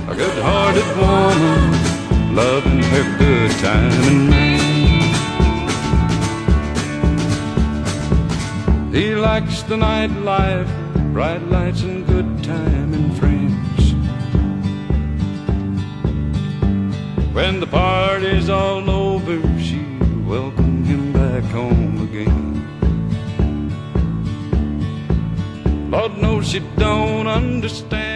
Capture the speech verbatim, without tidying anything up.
a good-hearted woman, loving her good time and man. He likes the nightlife, bright lights and good time and friends. When the party's all over, she welcome him back home again. Lord knows she don't understand